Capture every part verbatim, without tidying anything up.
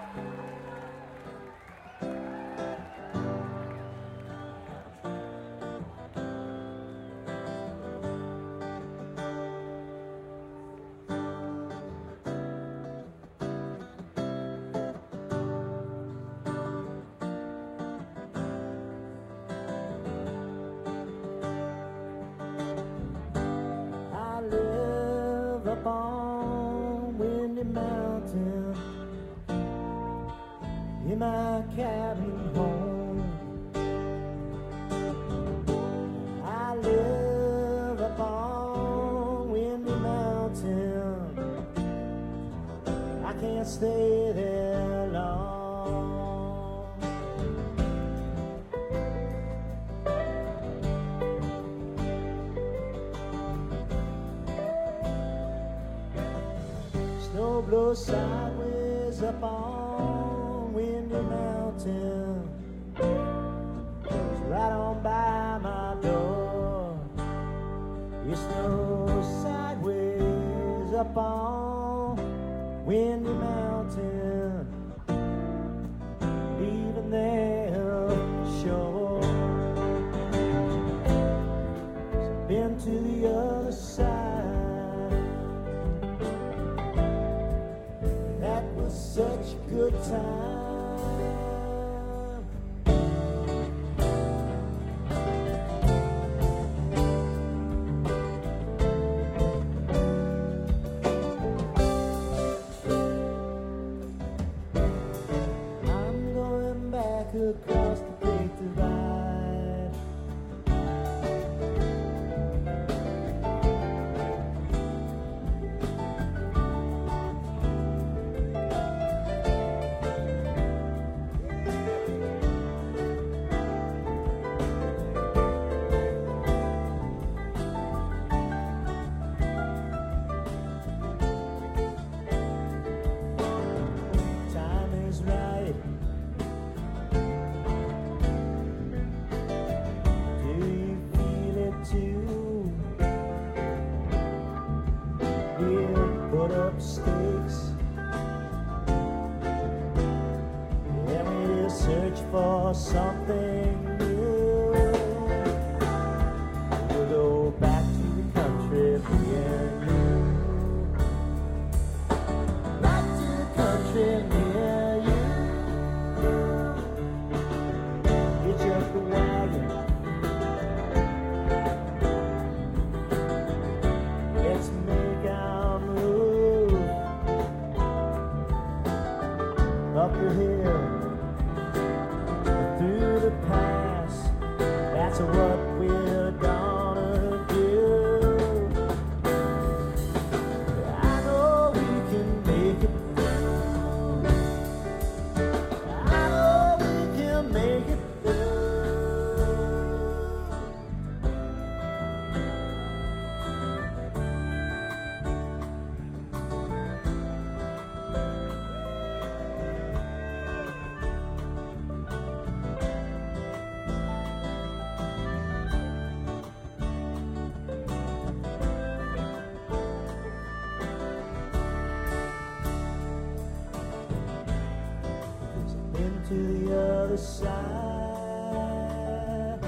Up on Windy Mountain in my cabin home. I live up on Windy Mountain. I can't stay there long. Snow blows sideways up on Windy Mountain. It's right on by my door. It snows sideways up on Windy Mountain, leaving there shore. So been to the other side. Such a good time. I'm going back across the Great Divide. Put up stakes and we'll search for something new. We'll go back to the country, me and you. Back to the country, me and you. Hitch up the wagon. Let's make our move up the hill, through the pass. That's what we're gonna do. I know we can make it through. I know we can make it to the other side.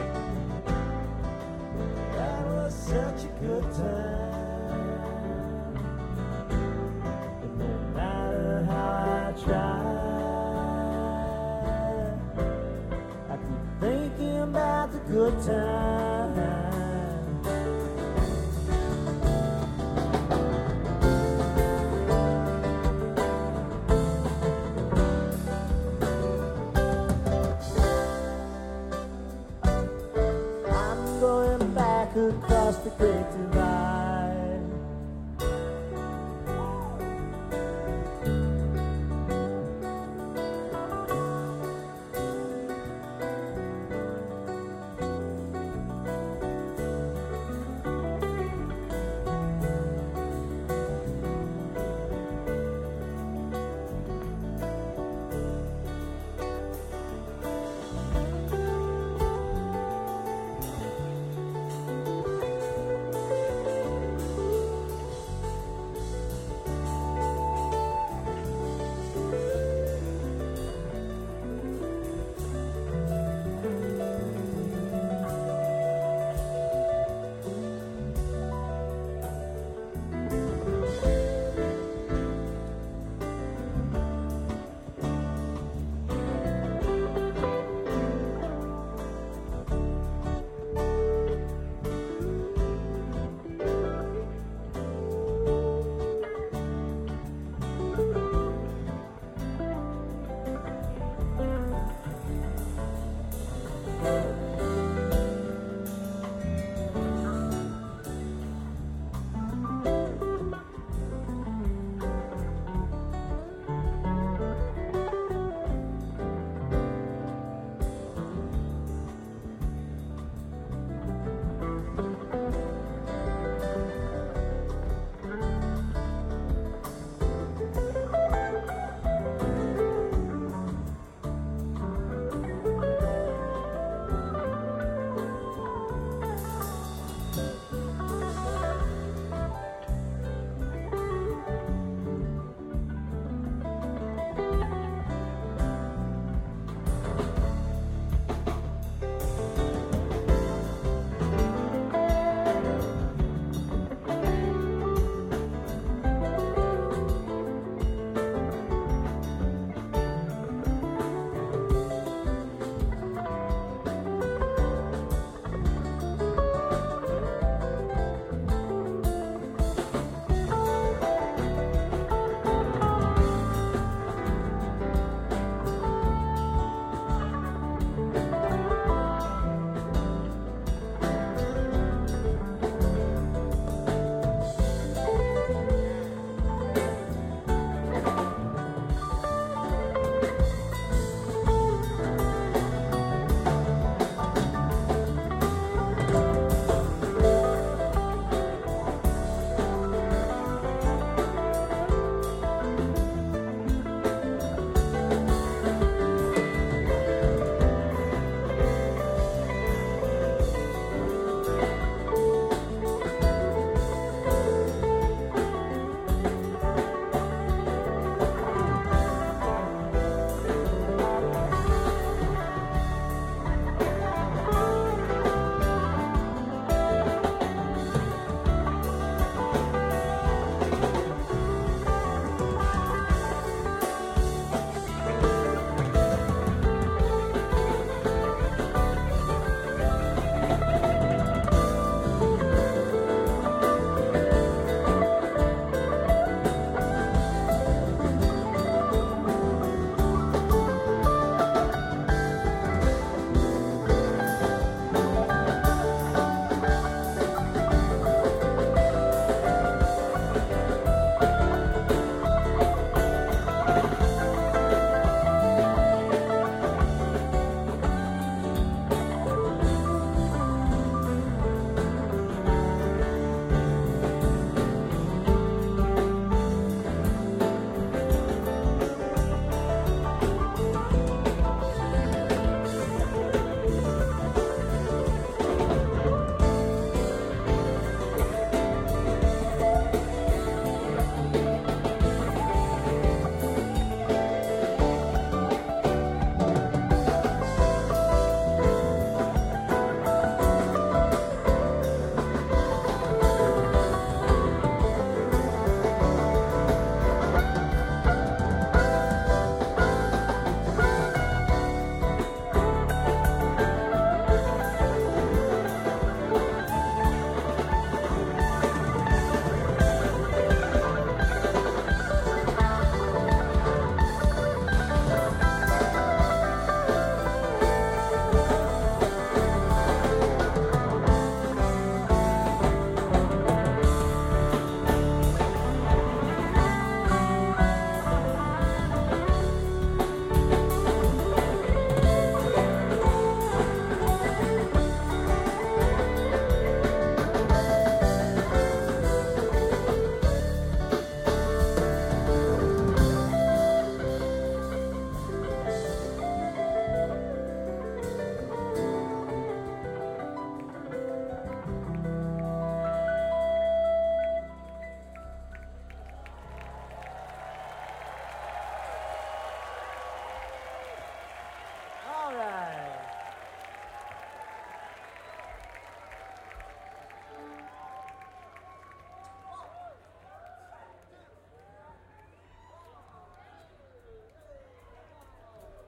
That was such a good time. But no matter how I try, I keep thinking about the good time. Across the Great Divide.